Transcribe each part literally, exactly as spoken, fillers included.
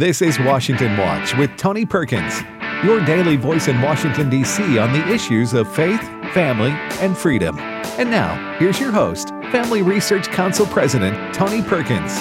This is Washington Watch with Tony Perkins, your daily voice in Washington, D C on the issues of faith, family, and freedom. And now, here's your host, Family Research Council President Tony Perkins.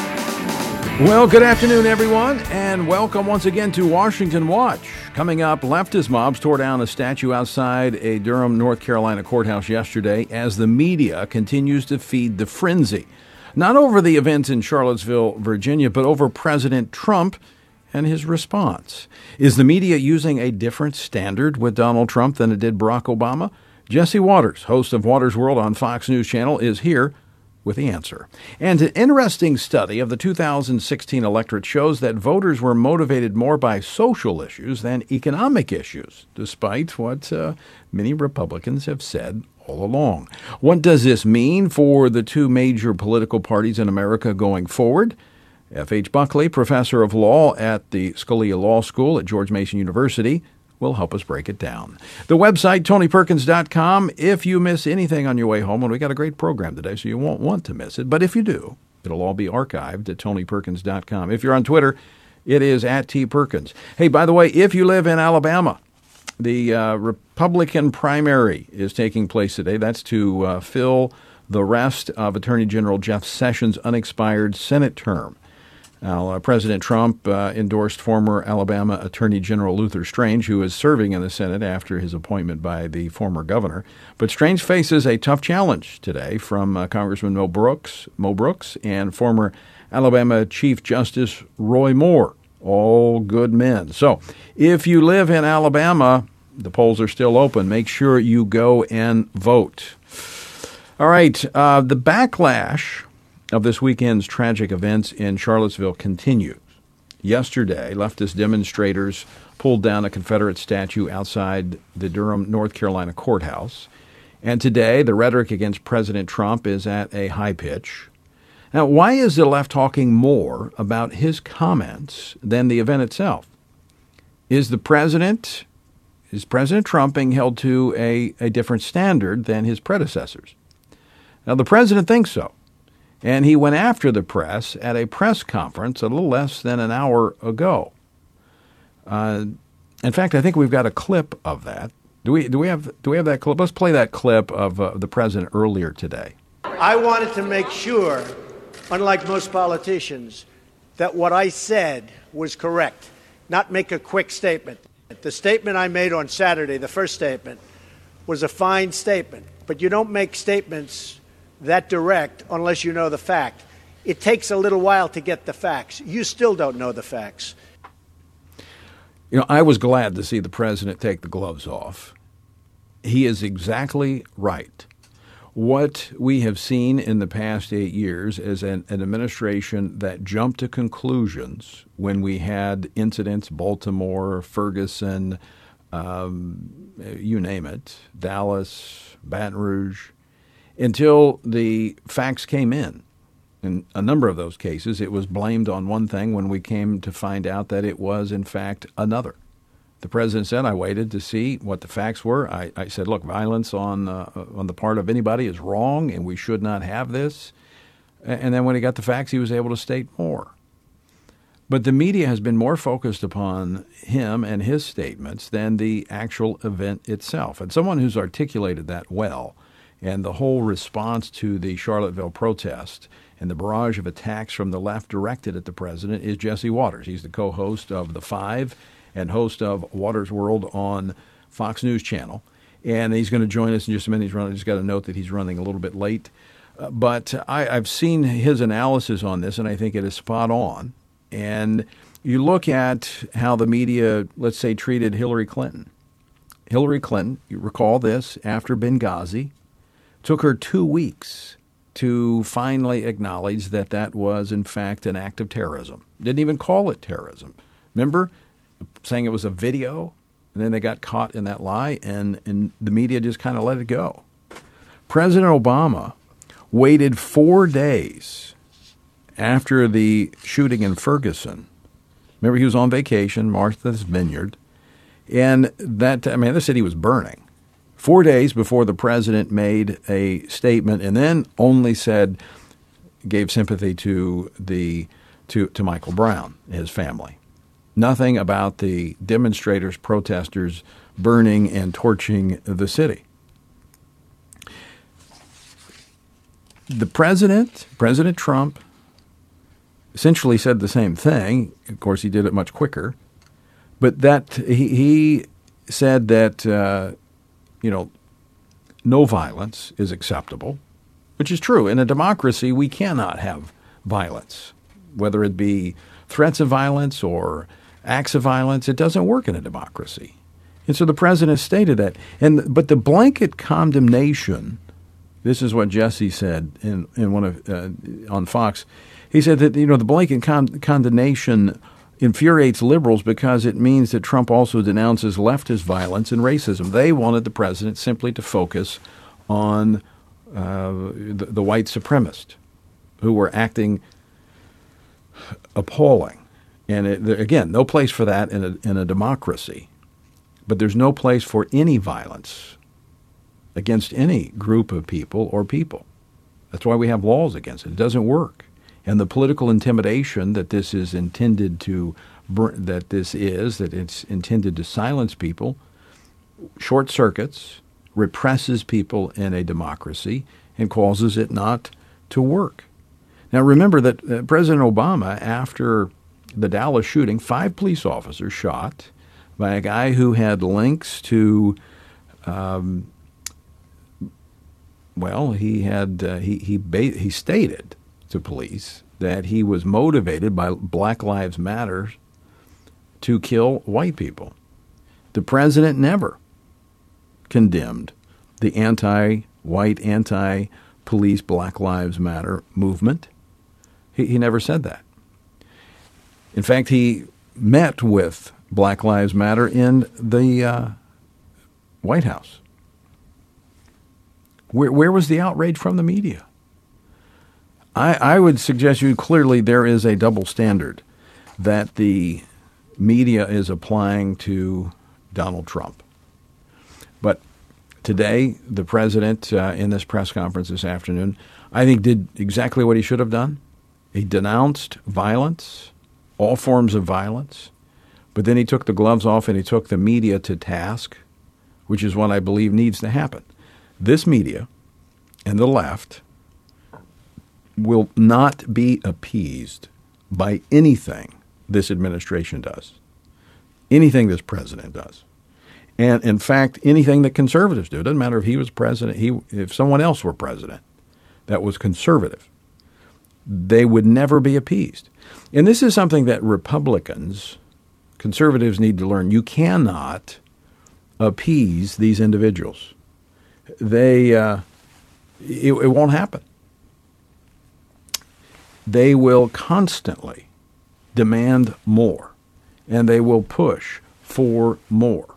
Well, good afternoon, everyone, and welcome once again to Washington Watch. Coming up, leftist mobs tore down a statue outside a Durham, North Carolina courthouse yesterday as the media continues to feed the frenzy. Not over the events in Charlottesville, Virginia, but over President Trump and his response. Is the media using a different standard with Donald Trump than it did Barack Obama? Jesse Watters, host of Watters World on Fox News Channel, is here with the answer. And an interesting study of the two thousand sixteen electorate shows that voters were motivated more by social issues than economic issues, despite what uh, many Republicans have said all along. What does this mean for the two major political parties in America going forward? F H Buckley, professor of law at the Scalia Law School at George Mason University, will help us break it down. The website, tony perkins dot com. If you miss anything on your way home, and we got a great program today, so you won't want to miss it. But if you do, it'll all be archived at tony perkins dot com. If you're on Twitter, it is at T Perkins. Hey, by the way, if you live in Alabama, the uh, Republican primary is taking place today. That's to uh, fill the rest of Attorney General Jeff Sessions' unexpired Senate term. Now, uh, President Trump uh, endorsed former Alabama Attorney General Luther Strange, who is serving in the Senate after his appointment by the former governor. But Strange faces a tough challenge today from uh, Congressman Mo Brooks, Mo Brooks and former Alabama Chief Justice Roy Moore, all good men. So if you live in Alabama, the polls are still open. Make sure you go and vote. All right, uh, the backlash of this weekend's tragic events in Charlottesville continues. Yesterday, leftist demonstrators pulled down a Confederate statue outside the Durham, North Carolina courthouse. And today, the rhetoric against President Trump is at a high pitch. Now, why is the left talking more about his comments than the event itself? Is the president, is President Trump being held to a, a different standard than his predecessors? Now, the president thinks so. And he went after the press at a press conference a little less than an hour ago. Uh, in fact, I think we've got a clip of that. Do we? Do we have? Do we have that clip? Let's play that clip of uh, the president earlier today. I wanted to make sure, unlike most politicians, that what I said was correct, not make a quick statement. The statement I made on Saturday, the first statement, was a fine statement, but you don't make statements that direct unless you know the fact. It takes a little while to get the facts. You still don't know the facts. You know, I was glad to see the president take the gloves off. He is exactly right. What we have seen in the past eight years is an, an administration that jumped to conclusions when we had incidents, Baltimore, Ferguson, um, you name it, Dallas, Baton Rouge, until the facts came in. In a number of those cases, it was blamed on one thing when we came to find out that it was, in fact, another. The president said, I waited to see what the facts were. I, I said, look, violence on uh, on the part of anybody is wrong, and we should not have this. And then when he got the facts, he was able to state more. But the media has been more focused upon him and his statements than the actual event itself. And someone who's articulated that well, and the whole response to the Charlottesville protest and the barrage of attacks from the left directed at the president, is Jesse Watters. He's the co-host of The Five and host of Watters World on Fox News Channel. And he's going to join us in just a minute. He's running, just got to note that he's running a little bit late. Uh, but I, I've seen his analysis on this, and I think it is spot on. And you look at how the media, let's say, treated Hillary Clinton. Hillary Clinton, you recall this, after Benghazi, took her two weeks to finally acknowledge that that was, in fact, an act of terrorism. Didn't even call it terrorism. Remember, saying it was a video, and then they got caught in that lie, and, and the media just kind of let it go. President Obama waited four days after the shooting in Ferguson. Remember, he was on vacation, Martha's Vineyard, and that, I mean, the city was burning. Four days before the president made a statement, and then only said, gave sympathy to the to, to Michael Brown, his family. Nothing about the demonstrators, protesters burning and torching the city. The president, President Trump, essentially said the same thing. Of course, he did it much quicker. But that he, he said that, uh, you know, no violence is acceptable, which is true. In a democracy, we cannot have violence, whether it be threats of violence or acts of violence. It doesn't work in a democracy. And so the president stated that. And but the blanket condemnation, this is what Jesse said in, in one of uh, on Fox. He said that, you know, the blanket con- condemnation infuriates liberals because it means that Trump also denounces leftist violence and racism. They wanted the president simply to focus on uh, the, the white supremacists who were acting appalling. And it, again, no place for that in a, in a democracy. But there's no place for any violence against any group of people or people. That's why we have laws against it. It doesn't work. And the political intimidation that this is intended to, that this is, that it's intended to silence people, short circuits, represses people in a democracy, and causes it not to work. Now remember that uh, President Obama, after the Dallas shooting, five police officers shot by a guy who had links to, um, well, he had uh, he he ba- he stated to police that he was motivated by Black Lives Matter to kill white people. The president never condemned the anti-white, anti-police Black Lives Matter movement. He, he never said that. In fact, he met with Black Lives Matter in the uh, White House. Where, where was the outrage from the media? I, I would suggest you clearly there is a double standard that the media is applying to Donald Trump. But today, the president, uh, in this press conference this afternoon, I think did exactly what he should have done. He denounced violence, all forms of violence, but then he took the gloves off and he took the media to task, which is what I believe needs to happen. This media and the left will not be appeased by anything this administration does, anything this president does. And in fact, anything that conservatives do. It doesn't matter if he was president, he, if someone else were president that was conservative, they would never be appeased. And this is something that Republicans, conservatives need to learn. You cannot appease these individuals. They, uh, it, it won't happen. They will constantly demand more, and they will push for more.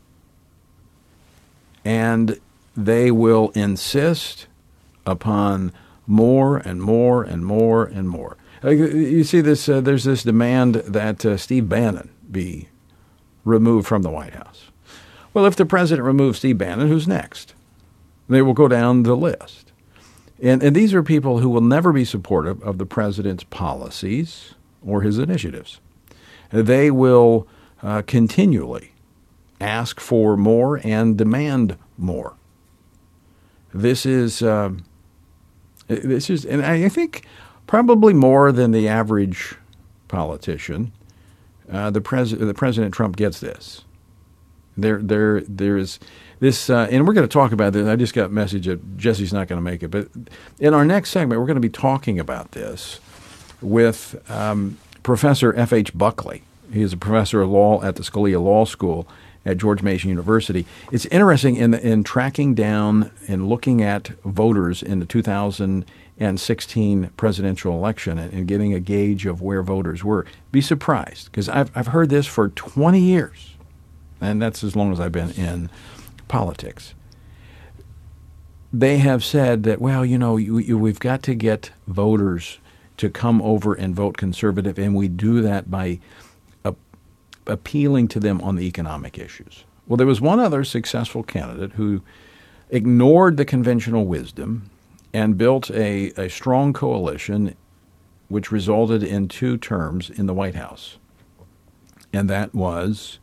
And they will insist upon more and more and more and more. You see this, uh, there's this demand that uh, Steve Bannon be removed from the White House. Well, if the president removes Steve Bannon, who's next? They will go down the list. And, and these are people who will never be supportive of the president's policies or his initiatives. They will uh, continually ask for more and demand more. This is, uh, this is, and I think probably more than the average politician, uh, the pres- the President Trump gets this. There, there, there is this, uh, and we're going to talk about this. I just got a message that Jesse's not going to make it, but in our next segment, we're going to be talking about this with um, Professor F H Buckley. He is a professor of law at the Scalia Law School at George Mason University. It's interesting in in tracking down and looking at voters in the two thousand sixteen presidential election and, and getting a gauge of where voters were. Be surprised, because I've I've heard this for twenty years, and that's as long as I've been in politics. They have said that, well, you know, you, you, we've got to get voters to come over and vote conservative, and we do that by a, appealing to them on the economic issues. Well, there was one other successful candidate who ignored the conventional wisdom and built a, a strong coalition which resulted in two terms in the White House. and that was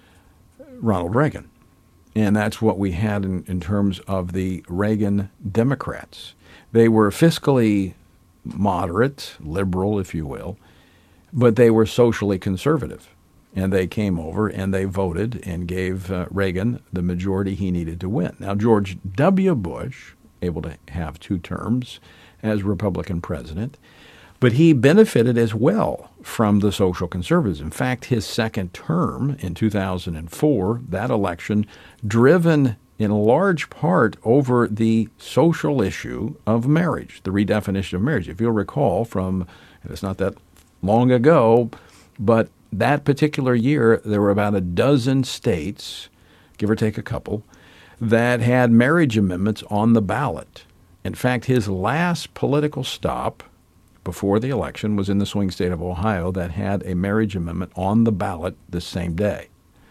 Ronald Reagan. And that's what we had in, in terms of the Reagan Democrats. They were fiscally moderate, liberal, if you will, but they were socially conservative. And they came over and they voted and gave uh, Reagan the majority he needed to win. Now, George W. Bush, able to have two terms as Republican president, but he benefited as well from the social conservatives. In fact, his second term in two thousand four, that election, driven in large part over the social issue of marriage, the redefinition of marriage. If you'll recall from, it's not that long ago, but that particular year, there were about a dozen states, give or take a couple, that had marriage amendments on the ballot. In fact, his last political stop before the election was in the swing state of Ohio that had a marriage amendment on the ballot the same day.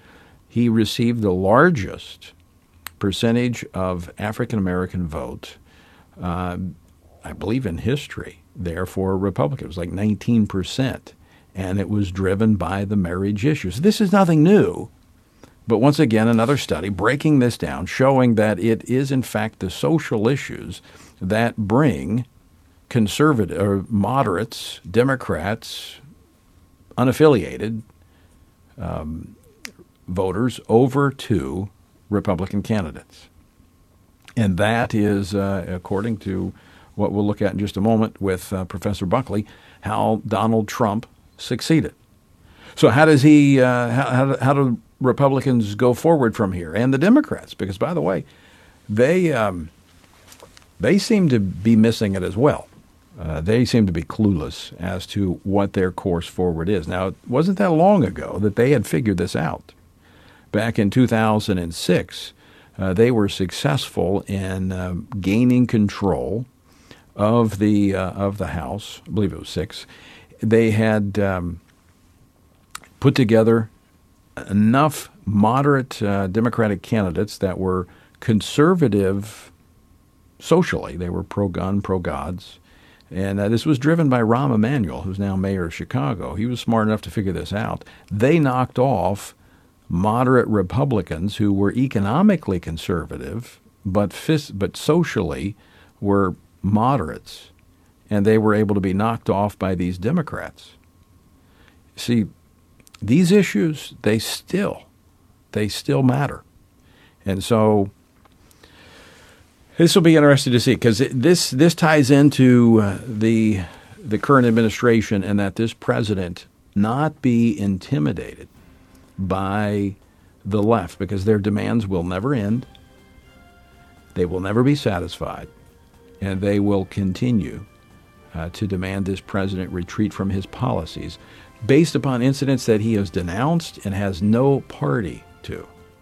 He received the largest percentage of African-American vote, uh, I believe in history, there for a Republican. It was like nineteen percent. And it was driven by the marriage issues. This is nothing new, but once again, another study breaking this down, showing that it is, in fact, the social issues that bring conservative or moderates, Democrats, unaffiliated um, voters over to Republican candidates. And that is, uh, according to what we'll look at in just a moment with uh, Professor Buckley, how Donald Trump succeeded. So how does he? Uh, how, how, how do Republicans go forward from here, and the Democrats? Because, by the way, they um, they seem to be missing it as well. Uh, they seem to be clueless as to what their course forward is. Now, it wasn't that long ago that they had figured this out. Back in two thousand six, uh, they were successful in uh, gaining control of the uh, of the House. I believe it was six. They had um, put together enough moderate uh, Democratic candidates that were conservative socially. They were pro-gun, pro-gods. And uh, this was driven by Rahm Emanuel, who's now mayor of Chicago. He was smart enough to figure this out. They knocked off moderate Republicans who were economically conservative, but fis- but socially were moderates. And they were able to be knocked off by these Democrats. See, these issues, they still, they still matter. And so this will be interesting to see, because this this ties into uh, the the current administration, and that this president not be intimidated by the left, because their demands will never end. They will never be satisfied, and they will continue Uh, to demand this president retreat from his policies based upon incidents that he has denounced and has no party to.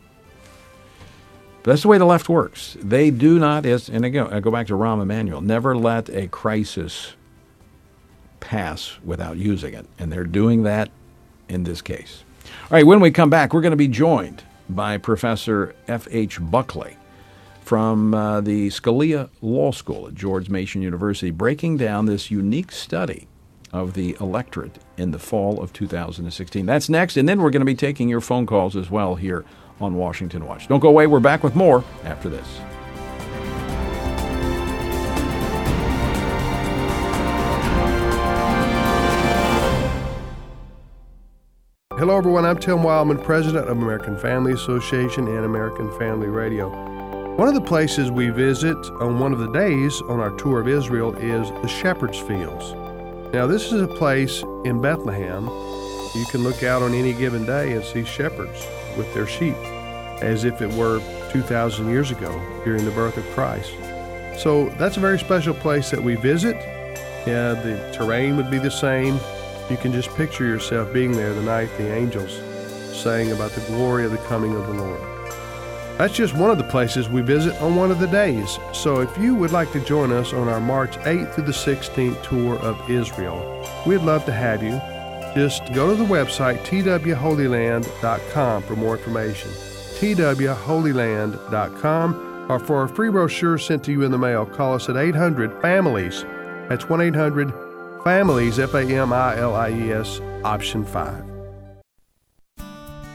But that's the way the left works. They do not, as, and again, I go back to Rahm Emanuel, never let a crisis pass without using it. And they're doing that in this case. All right, when we come back, we're going to be joined by Professor F H Buckley from uh, the Scalia Law School at George Mason University, breaking down this unique study of the electorate in the fall of two thousand sixteen. That's next, and then we're going to be taking your phone calls as well here on Washington Watch. Don't go away. We're back with more after this. Hello, everyone. I'm Tim Wildman, president of American Family Association and American Family Radio. One of the places we visit on one of the days on our tour of Israel is the Shepherd's Fields. Now, this is a place in Bethlehem. You can look out on any given day and see shepherds with their sheep, as if it were two thousand years ago during the birth of Christ. So that's a very special place that we visit. Yeah, the terrain would be the same. You can just picture yourself being there the night the angels sang about the glory of the coming of the Lord. That's just one of the places we visit on one of the days. So if you would like to join us on our March eighth through the sixteenth tour of Israel, we'd love to have you. Just go to the website T W Holy Land dot com for more information. T W Holy Land dot com, or for a free brochure sent to you in the mail, call us at eight hundred families. That's one eight hundred families, F A M I L I E S, option five.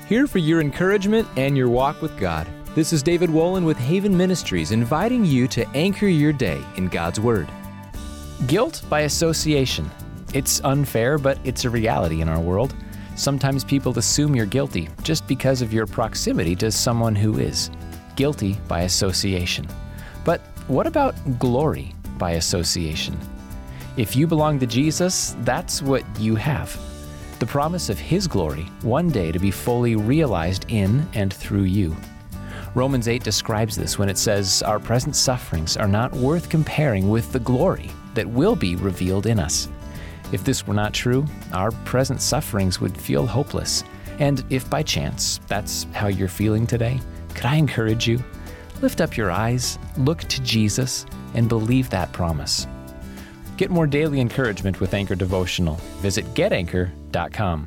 here for your encouragement and your walk with God. This is David Wolin with Haven Ministries, inviting you to anchor your day in God's Word. Guilt by association. It's unfair, but it's a reality in our world. Sometimes people assume you're guilty just because of your proximity to someone who is. Guilty by association. But what about glory by association? If you belong to Jesus, that's what you have. The promise of His glory, one day to be fully realized in and through you. Romans eight describes this when it says, "Our present sufferings are not worth comparing with the glory that will be revealed in us." If this were not true, our present sufferings would feel hopeless. And if by chance that's how you're feeling today, could I encourage you? Lift up your eyes, look to Jesus, and believe that promise. Get more daily encouragement with Anchor Devotional. Visit get anchor dot com.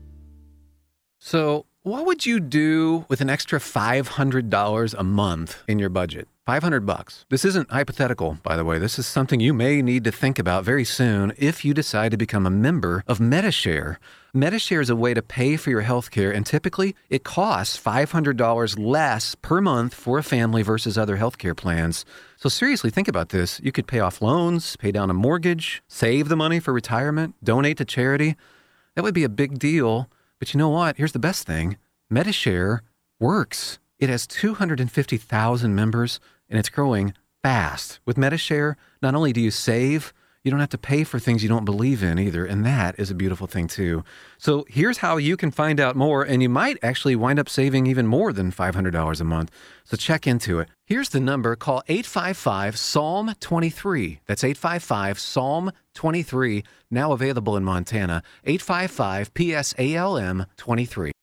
So, what would you do with an extra five hundred dollars a month in your budget? five hundred bucks. This isn't hypothetical, by the way. This is something you may need to think about very soon if you decide to become a member of Medi-Share. Medi-Share is a way to pay for your health care, and typically it costs five hundred dollars less per month for a family versus other health care plans. So seriously, think about this. You could pay off loans, pay down a mortgage, save the money for retirement, donate to charity. That would be a big deal. But you know what? Here's the best thing. Medi-Share works. It has two hundred fifty thousand members, and it's growing fast. With Medi-Share, not only do you save, you don't have to pay for things you don't believe in either, and that is a beautiful thing too. So here's how you can find out more, and you might actually wind up saving even more than five hundred dollars a month. So check into it. Here's the number. Call eight five five, S A L M twenty-three. That's eight five five, S A L M twenty-three, now available in Montana. eight five five, P S A L M twenty-three.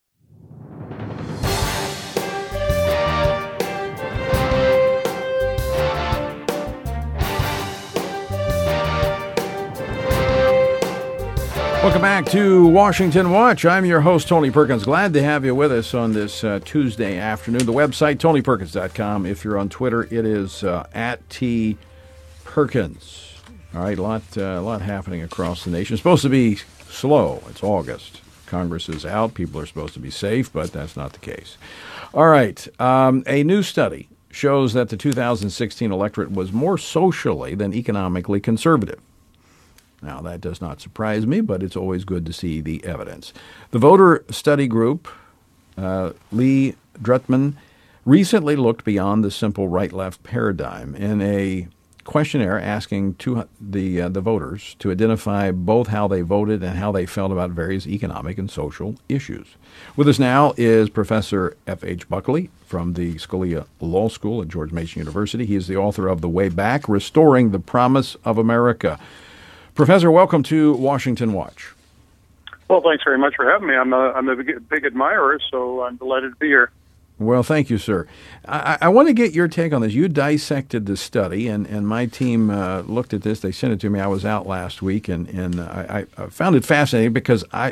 Welcome back to Washington Watch. I'm your host, Tony Perkins. Glad to have you with us on this uh, Tuesday afternoon. The website, tony perkins dot com. If you're on Twitter, it is uh, at T Perkins. All right, a lot, uh, a lot happening across the nation. It's supposed to be slow. It's August. Congress is out. People are supposed to be safe, but that's not the case. All right, um, a new study shows that the two thousand sixteen electorate was more socially than economically conservative. Now, that does not surprise me, but it's always good to see the evidence. The voter study group, uh, Lee Drutman, recently looked beyond the simple right-left paradigm in a questionnaire asking to the uh, the voters to identify both how they voted and how they felt about various economic and social issues. With us now is Professor F H Buckley from the Scalia Law School at George Mason University. He is the author of The Way Back, Restoring the Promise of America. Professor, welcome to Washington Watch. Well, thanks very much for having me. I'm a, I'm a big, big admirer, so I'm delighted to be here. Well, thank you, sir. I, I want to get your take on this. You dissected the study, and, and my team uh, looked at this. They sent it to me. I was out last week, and, and I, I found it fascinating because I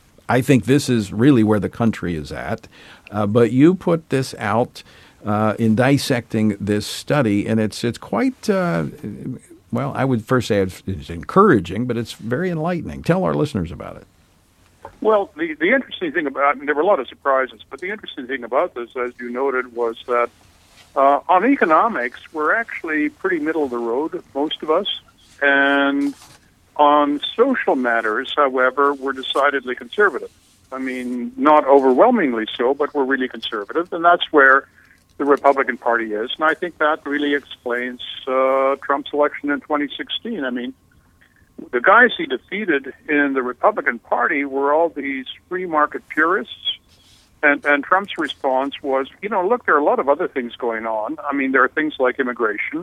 I think this is really where the country is at. Uh, but you put this out uh, in dissecting this study, and it's it's quite uh, well, I would first say it's, it's encouraging, but it's very enlightening. Tell our listeners about it. Well, the, the interesting thing about, I mean, there were a lot of surprises, but the interesting thing about this, as you noted, was that uh, on economics, we're actually pretty middle of the road, most of us. And on social matters, however, we're decidedly conservative. I mean, not overwhelmingly so, but we're really conservative, and that's where the Republican Party is. And I think that really explains uh, Trump's election in twenty sixteen. I mean, the guys he defeated in the Republican Party were all these free market purists, and, and Trump's response was, you know, look, there are a lot of other things going on. I mean, there are things like immigration.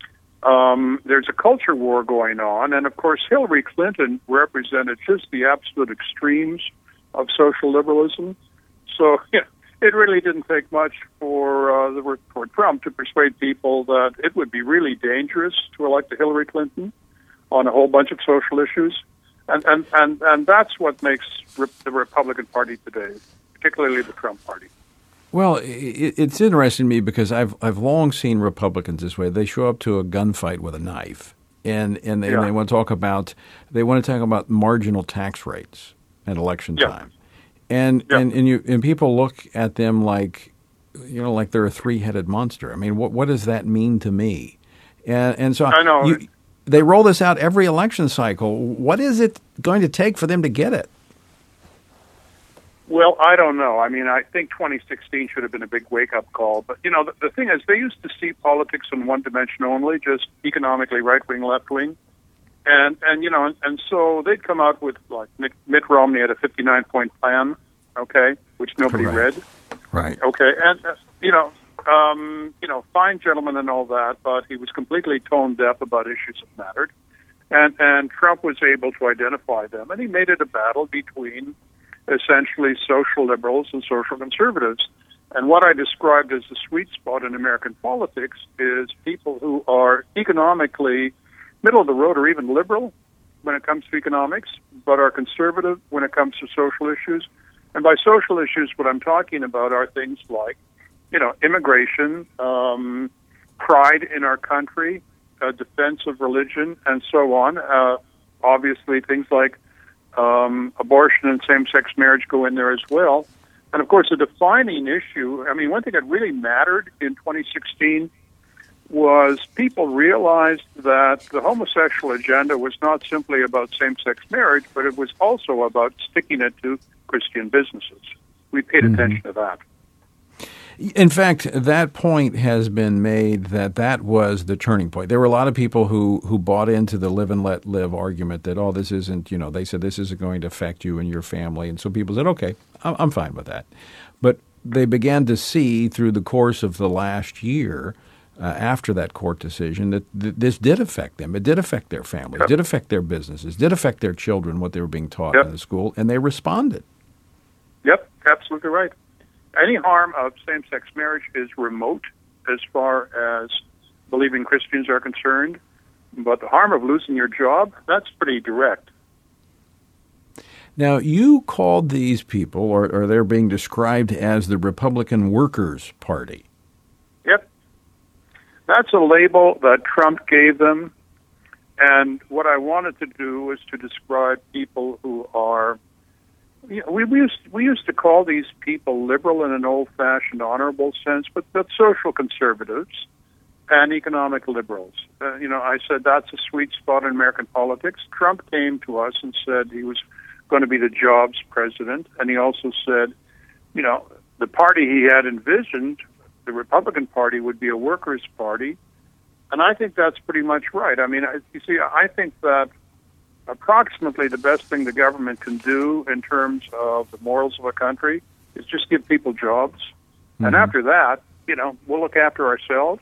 Um, there's a culture war going on, and of course, Hillary Clinton represented just the absolute extremes of social liberalism. So, yeah, it really didn't take much for uh, the for Trump to persuade people that it would be really dangerous to elect a Hillary Clinton on a whole bunch of social issues. And and, and, and that's what makes re- the Republican Party today, particularly the Trump Party. Well, it, it's interesting to me because I've I've long seen Republicans this way. They show up to a gunfight with a knife, and and they, yeah. and they want to talk about they want to talk about marginal tax rates at election yeah. time. And Yep. and and you and people look at them like, you know, like they're a three-headed monster. I mean, what what does that mean to me? And and so I know. you, they roll this out every election cycle. What is it going to take for them to get it? Well, I don't know. I mean, I think twenty sixteen should have been a big wake-up call. But, you know, the, the thing is, they used to see politics in one dimension only, just economically right-wing, left-wing. And, and you know, and, and so they'd come out with, like, Mitt, Mitt Romney had a fifty-nine point plan, okay, which nobody Correct. read. Right. Okay, and, uh, you know, um, you know, fine gentleman and all that, but he was completely tone-deaf about issues that mattered. And, and Trump was able to identify them, and he made it a battle between essentially social liberals and social conservatives. And what I described as the sweet spot in American politics is people who are economically middle of the road or even liberal when it comes to economics, but are conservative when it comes to social issues. And by social issues, what I'm talking about are things like, you know, immigration, um, pride in our country, uh, defense of religion, and so on. Uh, obviously, things like Um, abortion and same-sex marriage go in there as well. And, of course, a defining issue, I mean, one thing that really mattered in twenty sixteen was people realized that the homosexual agenda was not simply about same-sex marriage, but it was also about sticking it to Christian businesses. We paid Mm-hmm. attention to that. In fact, that point has been made that that was the turning point. There were a lot of people who, who bought into the live and let live argument that, oh, this isn't, you know, they said this isn't going to affect you and your family. And so people said, okay, I'm I'm fine with that. But they began to see through the course of the last year, uh, after that court decision, that th- this did affect them. It did affect their families, Yep. did affect their businesses, did affect their children, what they were being taught Yep. in the school, and they responded. Yep, absolutely right. Any harm of same-sex marriage is remote as far as believing Christians are concerned, but the harm of losing your job, that's pretty direct. Now, you called these people, or, or they're being described as the Republican Workers' Party. Yep. That's a label that Trump gave them, and what I wanted to do was to describe people who are, you know, we, we, used, we used to call these people liberal in an old-fashioned, honorable sense, but, but social conservatives and economic liberals. Uh, you know, I said that's a sweet spot in American politics. Trump came to us and said he was going to be the jobs president, and he also said, you know, the party he had envisioned, the Republican Party, would be a workers' party, and I think that's pretty much right. I mean, I, you see, I think that approximately the best thing the government can do in terms of the morals of a country is just give people jobs. Mm-hmm. And after that, you know, we'll look after ourselves.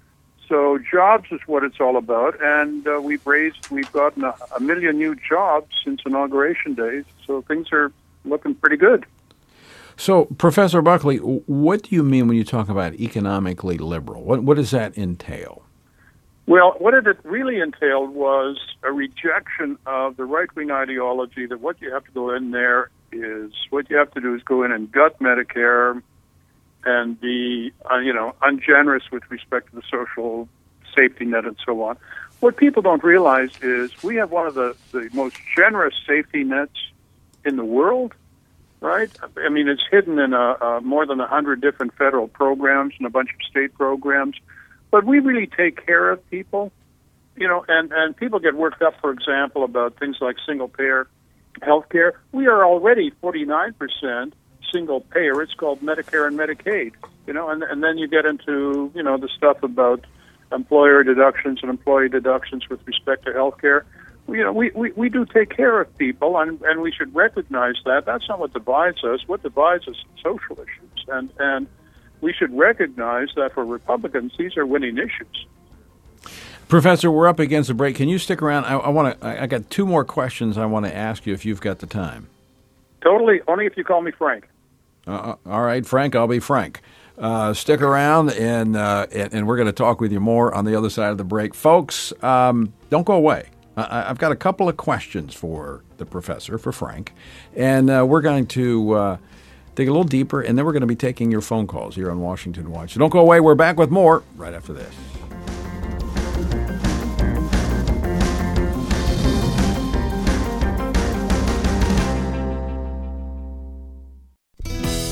So jobs is what it's all about, and uh, we've raised, we've gotten a, a million new jobs since Inauguration Day, so things are looking pretty good. So, Professor Buckley, what do you mean when you talk about economically liberal? What, what does that entail? Well, what it really entailed was a rejection of the right-wing ideology that what you have to go in there is, what you have to do is go in and gut Medicare and be, uh, you know, ungenerous with respect to the social safety net and so on. What people don't realize is we have one of the, the most generous safety nets in the world, right? I mean, it's hidden in a, a more than one hundred different federal programs and a bunch of state programs. But we really take care of people, you know, and, and people get worked up, for example, about things like single-payer health care. We are already forty-nine percent single-payer. It's called Medicare and Medicaid, you know, and, and then you get into, you know, the stuff about employer deductions and employee deductions with respect to health care. You know, we, we, we do take care of people, and, and we should recognize that. That's not what divides us. What divides us is social issues, and and we should recognize that for Republicans, these are winning issues. Professor, we're up against the break. Can you stick around? I, I want to. I, I got two more questions I want to ask you if you've got the time. Totally. Only if you call me Frank. Uh, all right, Frank. I'll be Frank. Uh, stick around, and, uh, and and we're going to talk with you more on the other side of the break, folks. Um, don't go away. I, I've got a couple of questions for the professor, for Frank, and uh, we're going to. Uh, Dig a little deeper, and then we're going to be taking your phone calls here on Washington Watch. So don't go away. We're back with more right after this.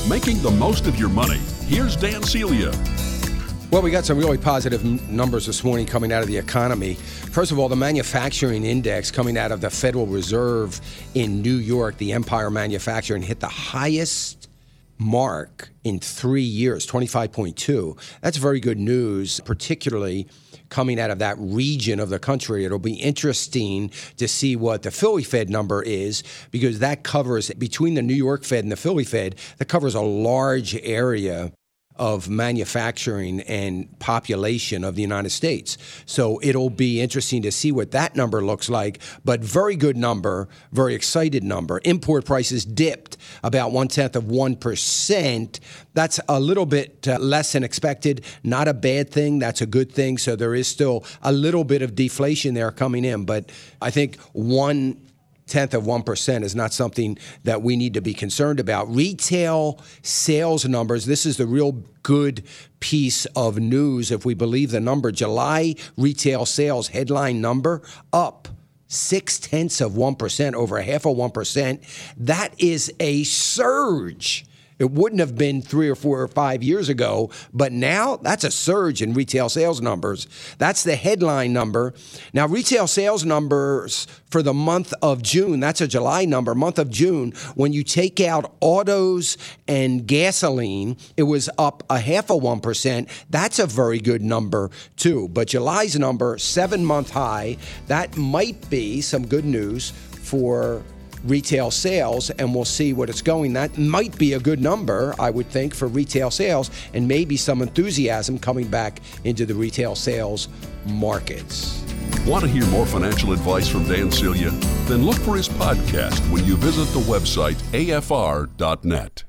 making the most of your money. Here's Dan Celia. Well, we got some really positive n- numbers this morning coming out of the economy. First of all, the manufacturing index coming out of the Federal Reserve in New York, the Empire Manufacturing, hit the highest mark in three years, twenty-five point two. That's very good news, particularly coming out of that region of the country. It'll be interesting to see what the Philly Fed number is, because that covers, between the New York Fed and the Philly Fed, that covers a large area of manufacturing and population of the United States. So it'll be interesting to see what that number looks like, but very good number, very excited number. Import prices dipped about one-tenth of one percent. That's a little bit uh, less than expected. Not a bad thing. That's a good thing. So there is still a little bit of deflation there coming in, but I think one tenth of one percent is not something that we need to be concerned about. Retail sales numbers, this is the real good piece of news if we believe the number. July retail sales headline number up six tenths of one percent, over a half of one percent. That is a surge. It wouldn't have been three or four or five years ago, but now that's a surge in retail sales numbers. That's the headline number. Now, retail sales numbers for the month of June, that's a July number, month of June, when you take out autos and gasoline, it was up a half of one percent. That's a very good number, too. But July's number, seven-month high, that might be some good news for retail sales, and we'll see what it's going. That might be a good number, I would think, for retail sales, and maybe some enthusiasm coming back into the retail sales markets. Want to hear more financial advice from Dan Celia? Then look for his podcast when you visit the website A F R dot net.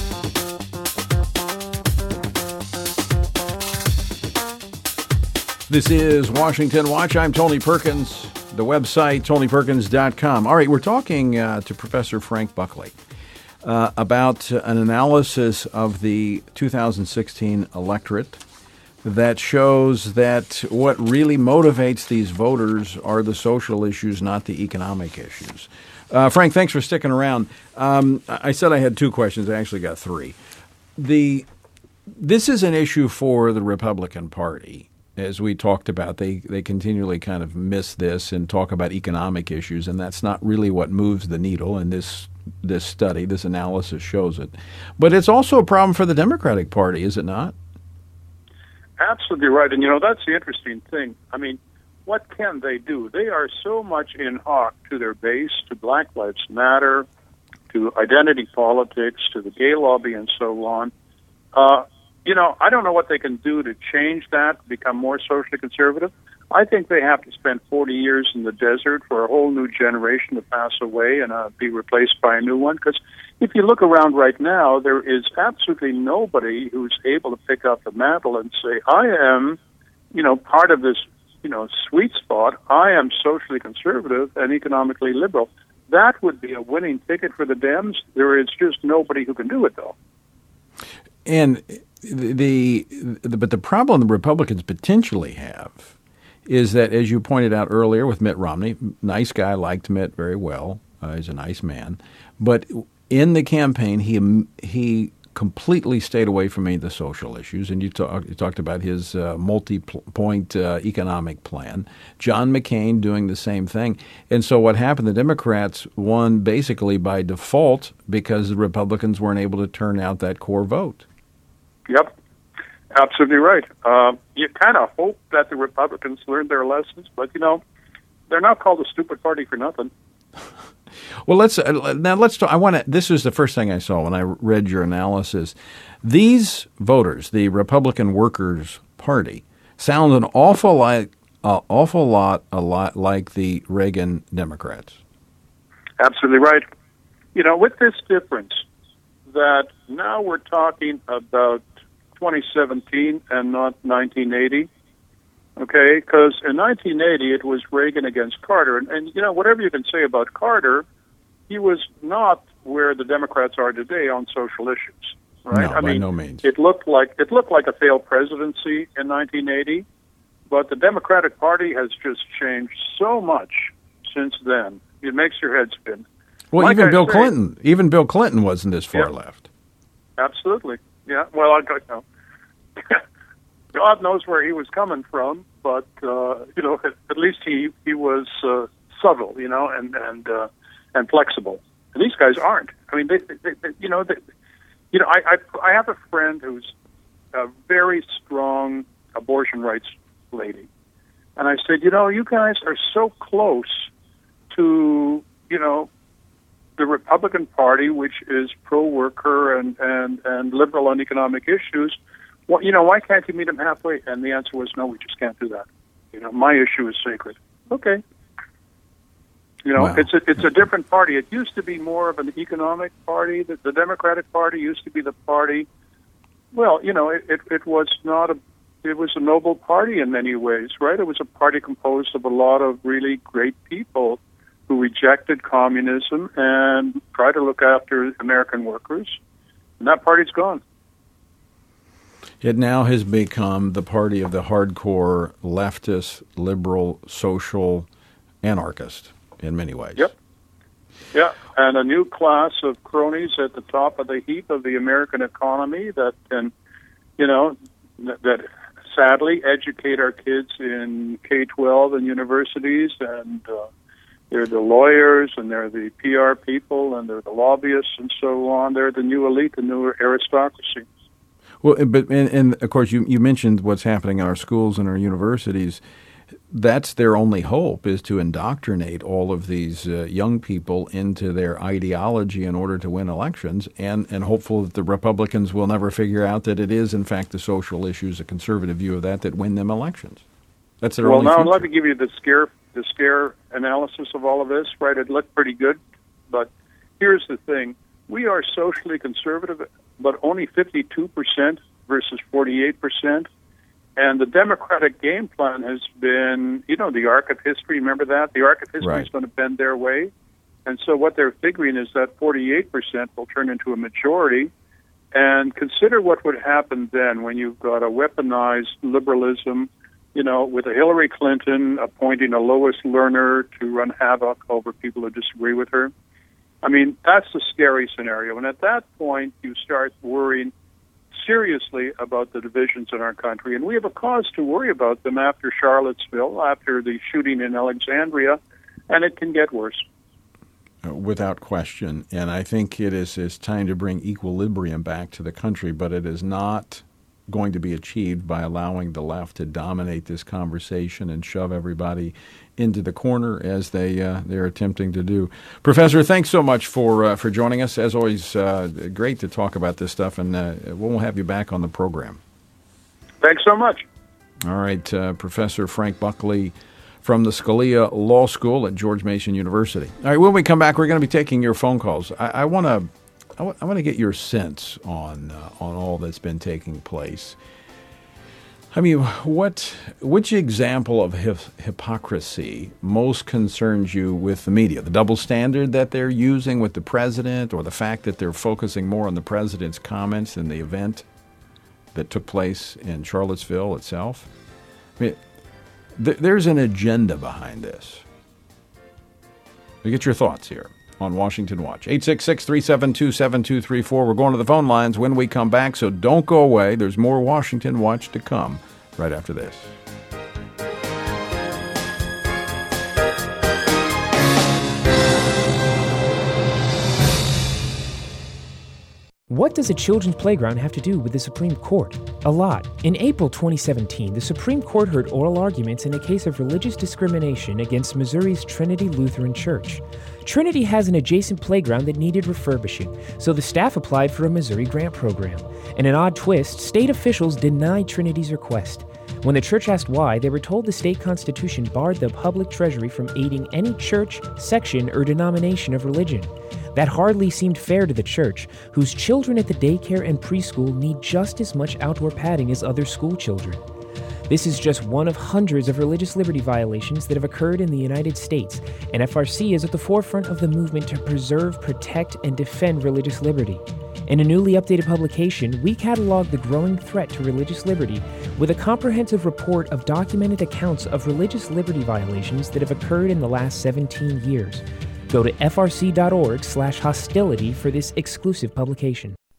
This is Washington Watch. I'm Tony Perkins. The website, tony perkins dot com. All right, we're talking uh, to Professor Frank Buckley uh, about uh, an analysis of the two thousand sixteen electorate that shows that what really motivates these voters are the social issues, not the economic issues. Uh, Frank, thanks for sticking around. Um, I said I had two questions. I actually got three. The This is an issue for the Republican Party. As we talked about, they, they continually kind of miss this and talk about economic issues, and that's not really what moves the needle, and this this study, this analysis shows it. But it's also a problem for the Democratic Party, is it not? Absolutely right. And, you know, that's the interesting thing. I mean, what can they do? They are so much in hock to their base, to Black Lives Matter, to identity politics, to the gay lobby, and so on. Uh You know, I don't know what they can do to change that, become more socially conservative. I think they have to spend forty years in the desert for a whole new generation to pass away and uh, be replaced by a new one. Because if you look around right now, there is absolutely nobody who's able to pick up the mantle and say, I am, you know, part of this, you know, sweet spot. I am socially conservative and economically liberal. That would be a winning ticket for the Dems. There is just nobody who can do it, though. And the, the but the problem the Republicans potentially have is that, as you pointed out earlier with Mitt Romney, nice guy, liked Mitt very well. Uh, he's a nice man. But in the campaign, he he completely stayed away from any of the social issues. And you, talk, you talked about his uh, multi-point uh, economic plan. John McCain doing the same thing. And so what happened, the Democrats won basically by default because the Republicans weren't able to turn out that core vote. Yep, absolutely right. Uh, you kind of hope that the Republicans learned their lessons, but, you know, they're not called a stupid party for nothing. Well, let's uh, now let's talk. I want to. This is the first thing I saw when I read your analysis. These voters, the Republican Workers' Party, sound an awful like, uh, awful lot, a lot like the Reagan Democrats. Absolutely right. You know, with this difference that now we're talking about twenty seventeen and not nineteen eighty. Okay, because in nineteen eighty, it was Reagan against Carter. And, and, you know, whatever you can say about Carter, he was not where the Democrats are today on social issues, right? No, I by mean, no means. It looked like it looked like a failed presidency in nineteen eighty, but the Democratic Party has just changed so much since then. It makes your head spin. Well, like even I Bill say, Clinton, even Bill Clinton wasn't as far yeah. left. absolutely. Yeah, well, I don't know. God knows where he was coming from, but, uh, you know, at, at least he, he was uh, subtle, you know, and, and, uh, and flexible. And these guys aren't. I mean, they, they, they you know, they, you know, I, I, I have a friend who's a very strong abortion rights lady. And I said, you know, you guys are so close to, you know, the Republican Party, which is pro-worker and, and, and liberal on economic issues. Well, you know, why can't you meet them halfway? And the answer was, no, we just can't do that. You know, my issue is sacred. Okay. You know, wow. it's a, it's a different party. It used to be more of an economic party. The, the Democratic Party used to be the party. Well, you know, it, it, it was not a, it was a noble party in many ways, right? It was a party composed of a lot of really great people who rejected communism and tried to look after American workers. And that party's gone. It now has become the party of the hardcore leftist, liberal, social anarchist in many ways. Yep. Yeah, and a new class of cronies at the top of the heap of the American economy that can, you know, that, that sadly educate our kids in K twelve and universities, and uh, they're the lawyers, and they're the P R people, and they're the lobbyists, and so on. They're the new elite, the new aristocracy. Well, but and, and of course, you you mentioned what's happening in our schools and our universities. That's their only hope, is to indoctrinate all of these uh, young people into their ideology in order to win elections, and, and hopeful that the Republicans will never figure out that it is, in fact, the social issues, a conservative view of that, that win them elections. That's their well, only now future. let me give you the scare, the scare analysis of all of this, right? It looked pretty good, but here's the thing. We are socially conservative, but only fifty-two percent versus forty-eight percent. And the Democratic game plan has been, you know, the arc of history. Remember that? The arc of history Right. is going to bend their way. And so what they're figuring is that forty-eight percent will turn into a majority. And consider what would happen then when you've got a weaponized liberalism, you know, with a Hillary Clinton appointing a Lois Lerner to run havoc over people who disagree with her. I mean, that's the scary scenario. And at that point, you start worrying seriously about the divisions in our country, and we have a cause to worry about them after Charlottesville, after the shooting in Alexandria, and it can get worse. Without question. And I think it is it's time to bring equilibrium back to the country, but it is not going to be achieved by allowing the left to dominate this conversation and shove everybody into the corner as they uh, they're attempting to do. Professor, thanks so much for uh, for joining us. As always, uh, great to talk about this stuff, and uh, we'll have you back on the program. Thanks so much. All right, uh, Professor Frank Buckley from the Scalia Law School at George Mason University. All right, when we come back, we're going to be taking your phone calls. I want to I want to get your sense on uh, on all that's been taking place. I mean, what which example of hip- hypocrisy most concerns you with the media? The double standard that they're using with the president, or the fact that they're focusing more on the president's comments than the event that took place in Charlottesville itself? I mean, th- there's an agenda behind this. We get your thoughts here on Washington Watch. eight six six, three seven two, seven two three four. We're going to the phone lines when we come back, so don't go away. There's more Washington Watch to come right after this. What does a children's playground have to do with the Supreme Court? A lot. In April twenty seventeen, the Supreme Court heard oral arguments in a case of religious discrimination against Missouri's Trinity Lutheran Church. Trinity has an adjacent playground that needed refurbishing, so the staff applied for a Missouri grant program. In an odd twist, state officials denied Trinity's request. When the church asked why, they were told the state constitution barred the public treasury from aiding any church, section, or denomination of religion. That hardly seemed fair to the church, whose children at the daycare and preschool need just as much outdoor padding as other school children. This is just one of hundreds of religious liberty violations that have occurred in the United States, and F R C is at the forefront of the movement to preserve, protect, and defend religious liberty. In a newly updated publication, we catalog the growing threat to religious liberty with a comprehensive report of documented accounts of religious liberty violations that have occurred in the last seventeen years. Go to f r c dot org slash hostility for this exclusive publication.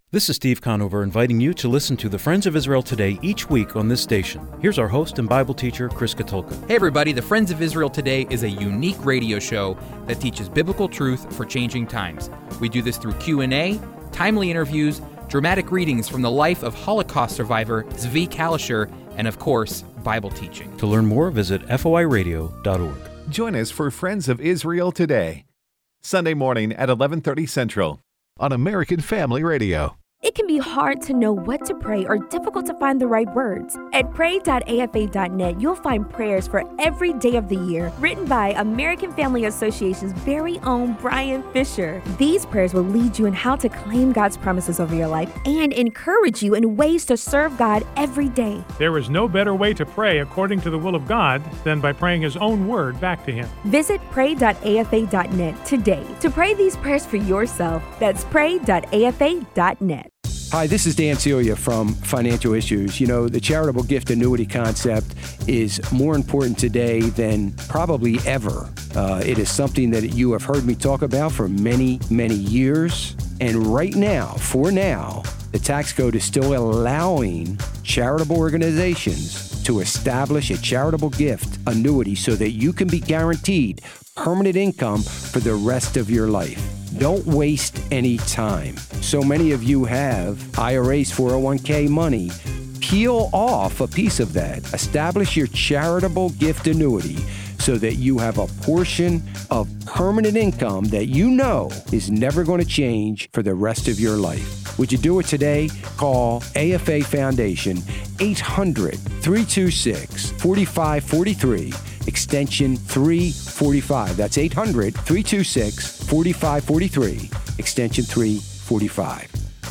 This is Steve Conover inviting you to listen to the Friends of Israel Today each week on this station. Here's our host and Bible teacher, Chris Katulka. Hey everybody, the Friends of Israel Today is a unique radio show that teaches biblical truth for changing times. We do this through Q and A, timely interviews, dramatic readings from the life of Holocaust survivor Zvi Kalisher, and of course, Bible teaching. To learn more, visit F O I radio dot org. Join us for Friends of Israel Today, Sunday morning at eleven thirty Central on American Family Radio. It can be hard to know what to pray or difficult to find the right words. At pray dot A F A dot net, you'll find prayers for every day of the year, written by American Family Association's very own Brian Fisher. These prayers will lead you in how to claim God's promises over your life and encourage you in ways to serve God every day. There is no better way to pray according to the will of God than by praying His own word back to Him. Visit pray dot A F A dot net today to pray these prayers for yourself. That's pray dot A F A dot net. Hi, this is Dan Celia from Financial Issues. You know, the charitable gift annuity concept is more important today than probably ever. Uh, it is something that you have heard me talk about for many, many years. And right now, for now, the tax code is still allowing charitable organizations to establish a charitable gift annuity so that you can be guaranteed permanent income for the rest of your life. Don't waste any time. So many of you have I R As, four oh one k money. Peel off a piece of that. Establish your charitable gift annuity so that you have a portion of permanent income that you know is never going to change for the rest of your life. Would you do it today? Call A F A Foundation, eight hundred, three two six, four five four three, extension three forty-five. That's eight hundred, three two six, four five four three, extension three forty-five.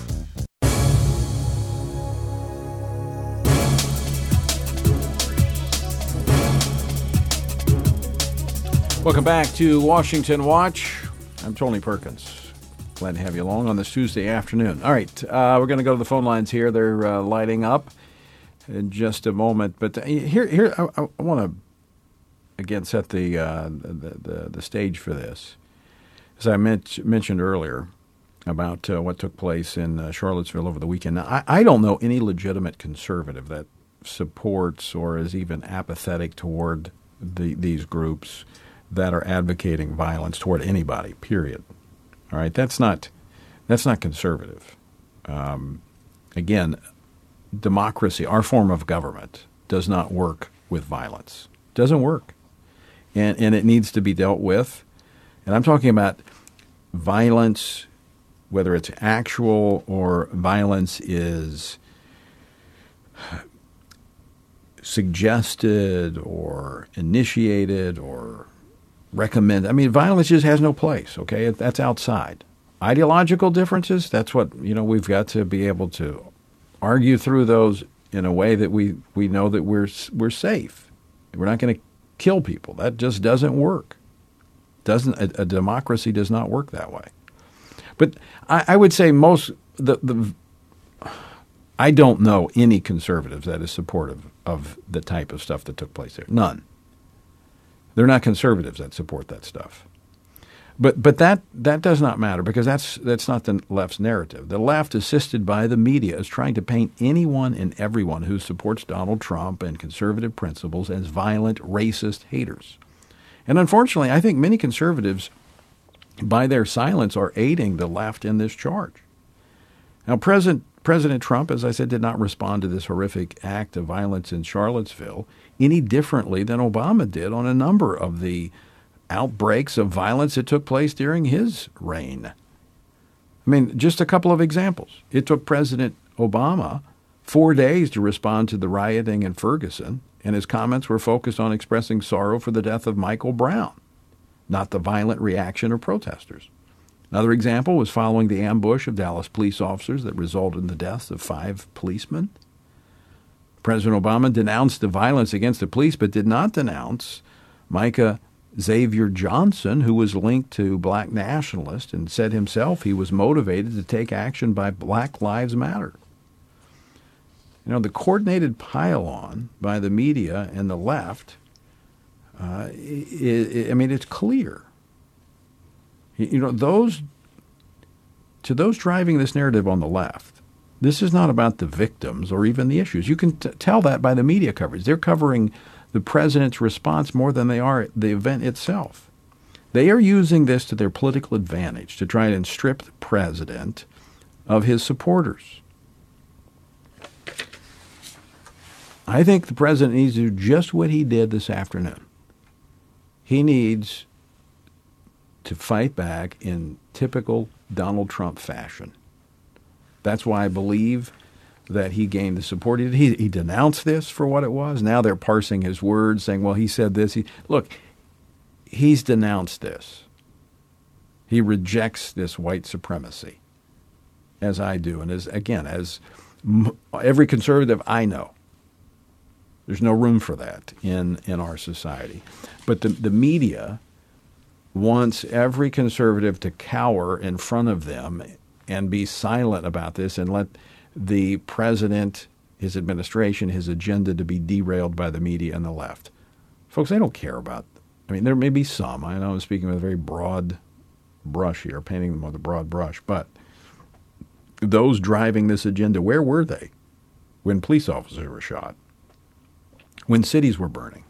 Welcome back to Washington Watch. I'm Tony Perkins. Glad to have you along on this Tuesday afternoon. All right, uh, we're going to go to the phone lines here. They're uh, lighting up in just a moment. But uh, here, here, I, I want to again set the, uh, the the the stage for this. As I met, mentioned earlier about uh, what took place in uh, Charlottesville over the weekend. Now, I, I don't know any legitimate conservative that supports or is even apathetic toward the, these groups that are advocating violence toward anybody, period. All right, that's not that's not conservative. Um, again, democracy, our form of government, does not work with violence. Doesn't work. And and it needs to be dealt with. And I'm talking about violence, whether it's actual or violence is suggested or initiated or recommended. I mean, violence just has no place, okay? That's outside. Ideological differences, that's what, you know, we've got to be able to argue through those in a way that we, we know that we're we're safe. We're not going to kill people. That just doesn't work. Doesn't a, a democracy does not work that way. But I, I would say most the the I don't know any conservatives that is supportive of the type of stuff that took place there. None. They're not conservatives that support that stuff. But but that that does not matter because that's that's not the left's narrative. The left, assisted by the media, is trying to paint anyone and everyone who supports Donald Trump and conservative principles as violent, racist haters. And unfortunately, I think many conservatives, by their silence, are aiding the left in this charge. Now, President President Trump, as I said, did not respond to this horrific act of violence in Charlottesville any differently than Obama did on a number of the outbreaks of violence that took place during his reign. I mean, just a couple of examples. It took President Obama four days to respond to the rioting in Ferguson, and his comments were focused on expressing sorrow for the death of Michael Brown, not the violent reaction of protesters. Another example was following the ambush of Dallas police officers that resulted in the deaths of five policemen. President Obama denounced the violence against the police, but did not denounce Micah Xavier Johnson, who was linked to black nationalists, and said himself he was motivated to take action by Black Lives Matter. You know, the coordinated pile-on by the media and the left, uh, I, I mean, it's clear. You know, those to those driving this narrative on the left, this is not about the victims or even the issues. You can t- tell that by the media coverage. They're covering the president's response more than they are the event itself. They are using this to their political advantage to try and strip the president of his supporters. I think the president needs to do just what he did this afternoon. He needs to fight back in typical Donald Trump fashion. That's why I believe that he gained the support. He, he denounced this for what it was. Now they're parsing his words, saying, well, he said this. He, look, he's denounced this. He rejects this white supremacy, as I do. And as again, as m- every conservative I know, there's no room for that in, in our society. But the, the media wants every conservative to cower in front of them and be silent about this and let the president, his administration, his agenda to be derailed by the media and the left. Folks, they don't care about, I mean, there may be some. I know I'm speaking with a very broad brush here, painting them with a broad brush, but those driving this agenda, where were they when police officers were shot? When cities were burning?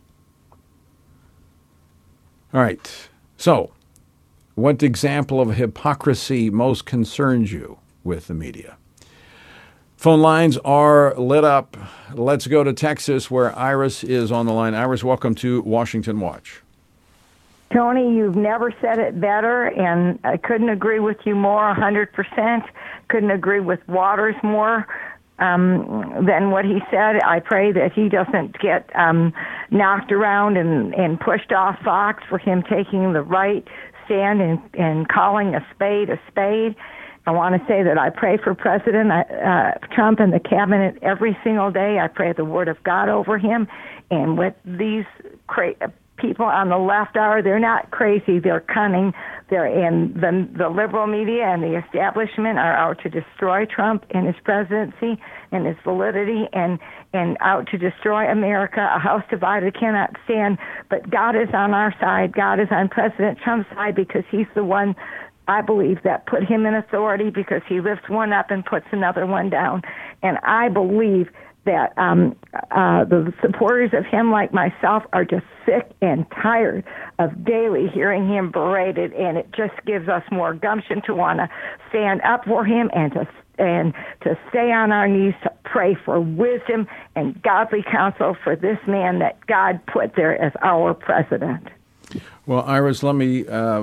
All right, so what example of hypocrisy most concerns you with the media? Phone lines are lit up. Let's go to Texas, where Iris is on the line. Iris, welcome to Washington Watch. Tony, you've never said it better, and I couldn't agree with you more, one hundred percent. Couldn't agree with Waters more um, than what he said. I pray that he doesn't get um, knocked around and, and pushed off Fox for him taking the right stand and, and calling a spade a spade. I want to say that I pray for President uh, Trump and the cabinet every single day. I pray the word of God over him. And what these cra- people on the left are, they're not crazy. They're cunning. They're in the, the liberal media and the establishment are out to destroy Trump and his presidency and his validity and, and out to destroy America. A house divided cannot stand. But God is on our side. God is on President Trump's side because he's the one, I believe, that put him in authority because he lifts one up and puts another one down. And I believe that um, uh, the supporters of him, like myself, are just sick and tired of daily hearing him berated, and it just gives us more gumption to want to stand up for him and to and to stay on our knees to pray for wisdom and godly counsel for this man that God put there as our president. Well, Iris, let me uh,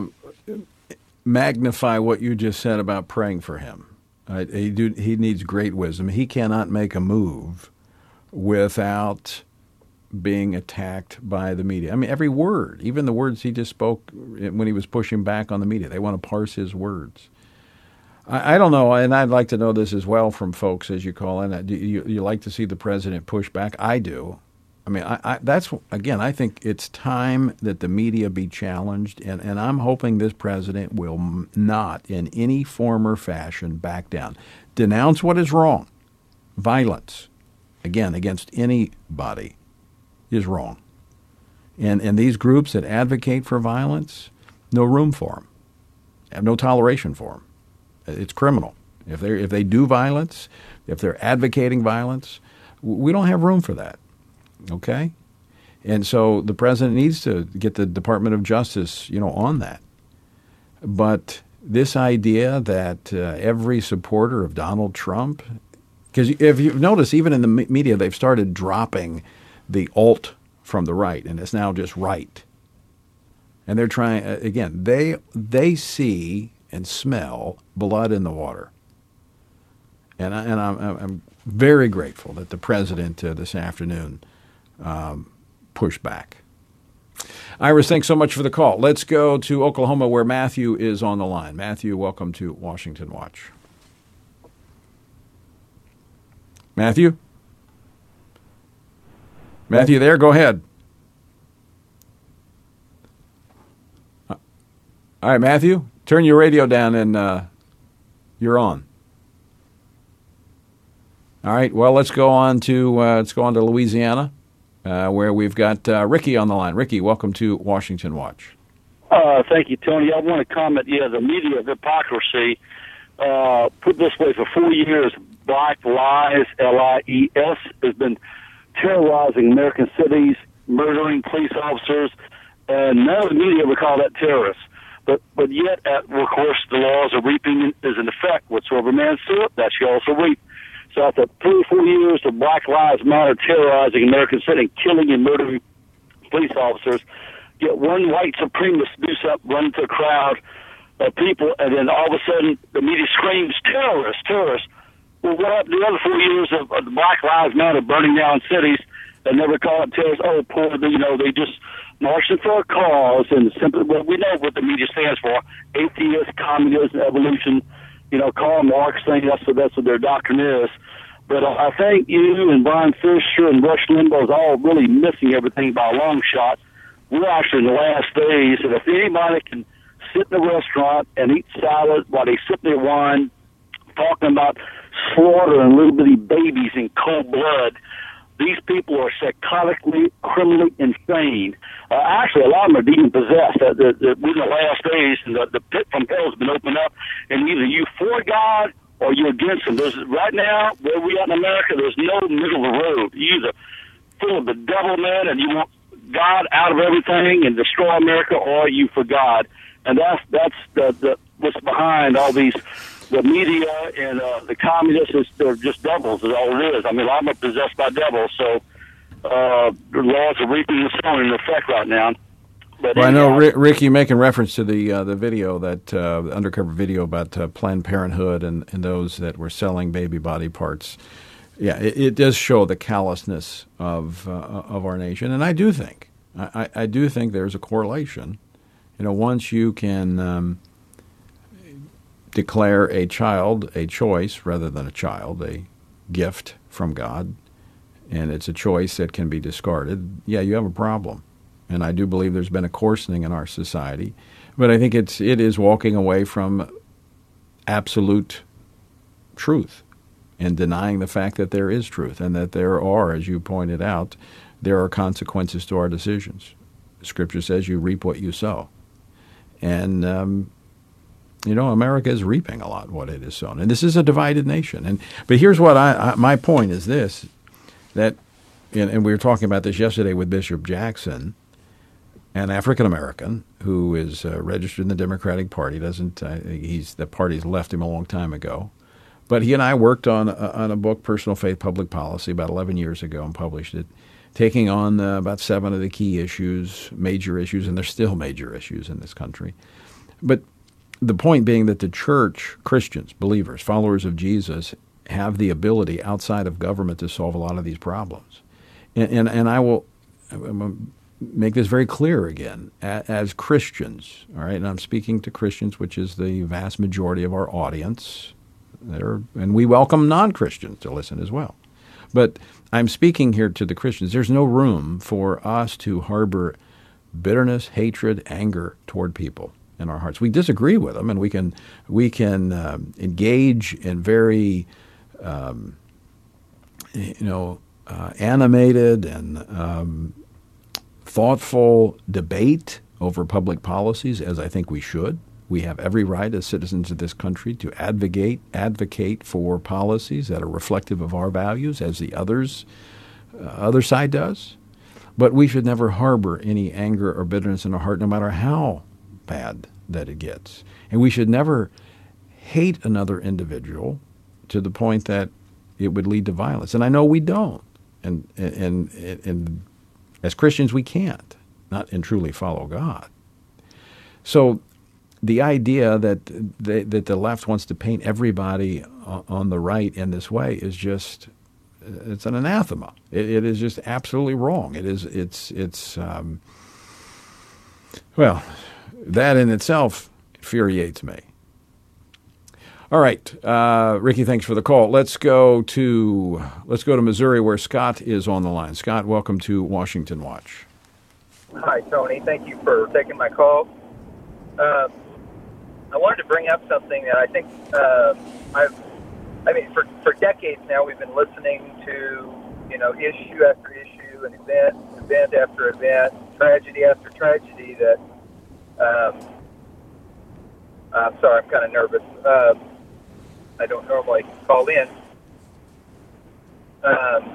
magnify what you just said about praying for him. Uh, he, do, he needs great wisdom. He cannot make a move without being attacked by the media. I mean, every word, even the words he just spoke when he was pushing back on the media, they want to parse his words. I, I don't know, and I'd like to know this as well from folks, as you call it. Do you, you like to see the president push back? I do. I mean, I, I, that's, again, I think it's time that the media be challenged, and, and I'm hoping this president will not, in any form or fashion, back down. Denounce what is wrong. Violence, again, against anybody is wrong. And, and these groups that advocate for violence, no room for them. Have no toleration for them. It's criminal. If they if they do violence, if they're advocating violence, we don't have room for that. Okay? And so the president needs to get the Department of Justice, you know, on that. But this idea that uh, every supporter of Donald Trump, because if you've noticed, even in the media, they've started dropping the alt from the right, and it's now just right. And they're trying, again, they they see and smell blood in the water. And, I, and I'm, I'm very grateful that the president uh, this afternoon Um, push back. Iris, thanks so much for the call. Let's go to Oklahoma, where Matthew is on the line. Matthew, welcome to Washington Watch. Matthew? Matthew there? Go ahead. All right, Matthew, turn your radio down and uh, you're on. All right, well, let's go on to uh, let's go on to Louisiana. Uh, where we've got uh, Ricky on the line. Ricky, welcome to Washington Watch. Uh, thank you, Tony. I want to comment, yeah, the media hypocrisy. uh, put it this way, for four years, Black Lies, L I E S, has been terrorizing American cities, murdering police officers, and none of the media would call that terrorists. But but yet, at, of course, the laws of reaping is in effect. Whatsoever man soweth, that shall also reap. So after three, four years of Black Lives Matter terrorizing American cities, killing and murdering police officers, get one white supremacist do something, run into a crowd of people, and then all of a sudden the media screams, terrorists, terrorists. Well, what happened the other four years of, of the Black Lives Matter burning down cities and never call it terrorists? Oh, poor, you know, they just marching for a cause, and simply, well, we know what the media stands for: atheist, communism, evolution. You know, Karl Marx saying that's what, that's what their doctrine is. But uh, I think you and Brian Fisher and Rush Limbaugh is all really missing everything by a long shot. We're actually in the last days, and if anybody can sit in a restaurant and eat salad while they sip their wine, talking about slaughtering little bitty babies in cold blood, these people are psychotically, criminally insane. Uh, actually, a lot of them are demon-possessed. Uh, the, the, we're in the last days, and the, the pit from hell has been opened up, and either you for God or you're against him. There's, right now, where we are in America, there's no middle of the road. You're either full of the devil, man, and you want God out of everything and destroy America, or you for God. And that's that's the, the what's behind all these. The media and uh, the communists, is, they're just devils, is all it is. I mean, a lot of them are possessed by devils, so uh, the laws of reaping and sowing in effect right now. But well, anyhow, I know, Rick, Rick, you making reference to the uh, the video, that uh, the undercover video about uh, Planned Parenthood and, and those that were selling baby body parts. Yeah, it, it does show the callousness of uh, of our nation, and I do think, I, I do think there's a correlation. You know, once you can um, declare a child a choice rather than a child, a gift from God, and it's a choice that can be discarded, yeah, you have a problem. And I do believe there's been a coarsening in our society, but I think it's it is walking away from absolute truth and denying the fact that there is truth and that there are, as you pointed out, there are consequences to our decisions. Scripture says you reap what you sow. And um You know, America is reaping a lot what it has sown, and this is a divided nation. And but here's what I, I my point is this: that, and, and we were talking about this yesterday with Bishop Jackson, an African American who is uh, registered in the Democratic Party. Doesn't uh, he's the party's left him a long time ago, but he and I worked on uh, on a book, Personal Faith, Public Policy, about eleven years ago, and published it, taking on uh, about seven of the key issues, major issues, and there's still major issues in this country, but. The point being that the church, Christians, believers, followers of Jesus, have the ability outside of government to solve a lot of these problems. And, and, and I will make this very clear again. As Christians, all right, and I'm speaking to Christians, which is the vast majority of our audience, there, and we welcome non-Christians to listen as well. But I'm speaking here to the Christians. There's no room for us to harbor bitterness, hatred, anger toward people in our hearts. We disagree with them, and we can we can um, engage in very, um, you know, uh, animated and um, thoughtful debate over public policies, as I think we should. We have every right as citizens of this country to advocate advocate for policies that are reflective of our values, as the others uh, other side does. But we should never harbor any anger or bitterness in our heart, no matter how bad that it gets. And we should never hate another individual to the point that it would lead to violence. And I know we don't. And and and, and as Christians, we can't, not and truly follow God. So the idea that they, that the left wants to paint everybody on the right in this way is just, it's an anathema. It, it is just absolutely wrong. It is, it's, it's, um, well, that in itself infuriates me. All right, uh, Ricky, thanks for the call. Let's go to let's go to Missouri, where Scott is on the line. Scott, welcome to Washington Watch. Hi, Tony. Thank you for taking my call. Uh, I wanted to bring up something that I think uh, I've. I mean, for for decades now, we've been listening to you know issue after issue, and event event after event, tragedy after tragedy that. Um, I'm sorry, I'm kind of nervous. Uh, I don't normally call in. Um,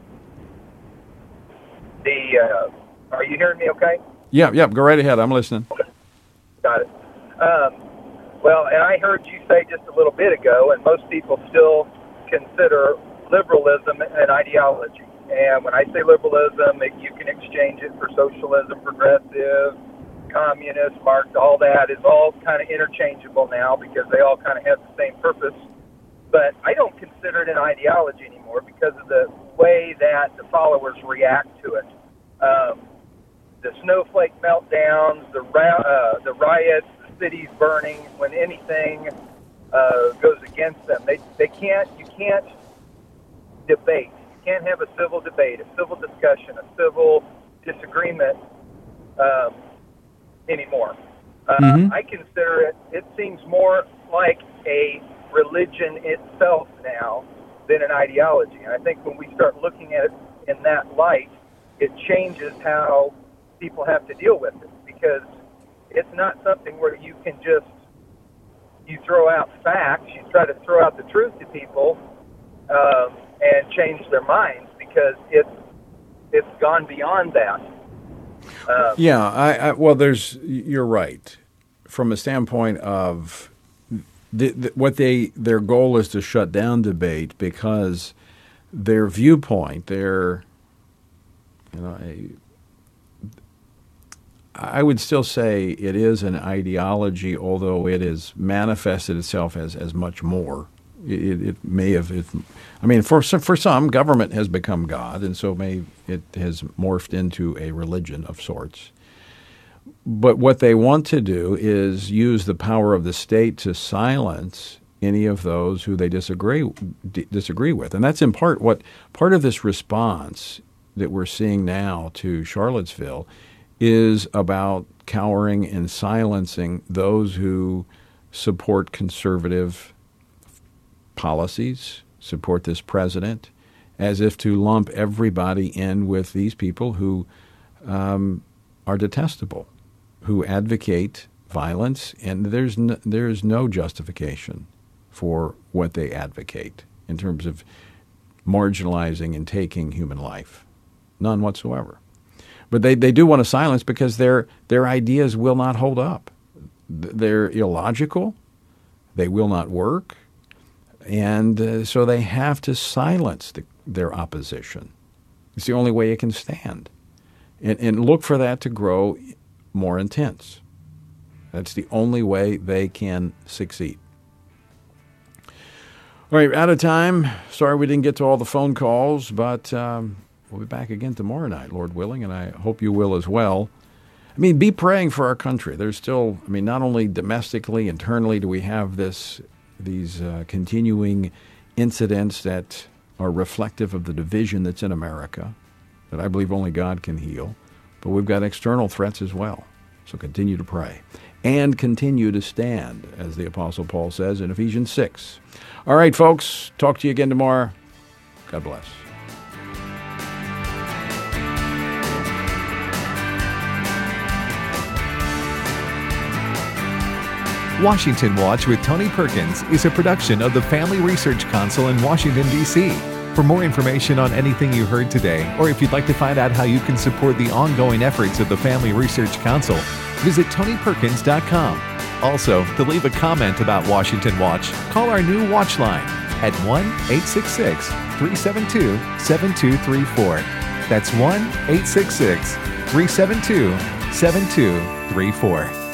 the uh, are you hearing me? Okay. Yeah, yeah. Go right ahead. I'm listening. Got it. Um, well, and I heard you say just a little bit ago, and most people still consider liberalism an ideology. And when I say liberalism, it, you can exchange it for socialism, progressive, communist, Marx, all that is all kind of interchangeable now because they all kind of have the same purpose. But I don't consider it an ideology anymore because of the way that the followers react to it. Um, the snowflake meltdowns, the, ra- uh, the riots, the cities burning, when anything uh, goes against them, they they can't. You can't debate. You can't have a civil debate, a civil discussion, a civil disagreement um, anymore. Uh, Mm-hmm. I consider it. It seems more like a religion itself now than an ideology. And I think when we start looking at it in that light, it changes how people have to deal with it, because it's not something where you can just, you throw out facts, you try to throw out the truth to people um, and change their minds, because it's it's gone beyond that. Um, Yeah, I, I well, there's you're right. From a standpoint of the, the, what they their goal is to shut down debate, because their viewpoint, their you know, a, I would still say it is an ideology, although it has manifested itself as, as much more. It, it may have. It, I mean, for some, for some, government has become God, and so may it has morphed into a religion of sorts. But what they want to do is use the power of the state to silence any of those who they disagree d- disagree with, and that's in part what part of this response that we're seeing now to Charlottesville is about cowering and silencing those who support conservative policies, support this president, as if to lump everybody in with these people who um, are detestable, who advocate violence, and there's no, there's no justification for what they advocate in terms of marginalizing and taking human life. None whatsoever. But they, they do want to silence because their their ideas will not hold up. They're illogical. They will not work. And uh, so they have to silence the, their opposition. It's the only way it can stand. And, and look for that to grow more intense. That's the only way they can succeed. All right, out of time. Sorry we didn't get to all the phone calls, but um, we'll be back again tomorrow night, Lord willing, and I hope you will as well. I mean, be praying for our country. There's still, I mean, not only domestically, internally do we have this these uh, continuing incidents that are reflective of the division that's in America, that I believe only God can heal, but we've got external threats as well. So continue to pray and continue to stand, as the Apostle Paul says in Ephesians six. All right, folks, talk to you again tomorrow. God bless. Washington Watch with Tony Perkins is a production of the Family Research Council in Washington, D C For more information on anything you heard today, or if you'd like to find out how you can support the ongoing efforts of the Family Research Council, visit tony perkins dot com. Also, to leave a comment about Washington Watch, call our new Watch line at one eight six six, three seven two, seven two three four. That's one eight six six, three seven two, seven two three four.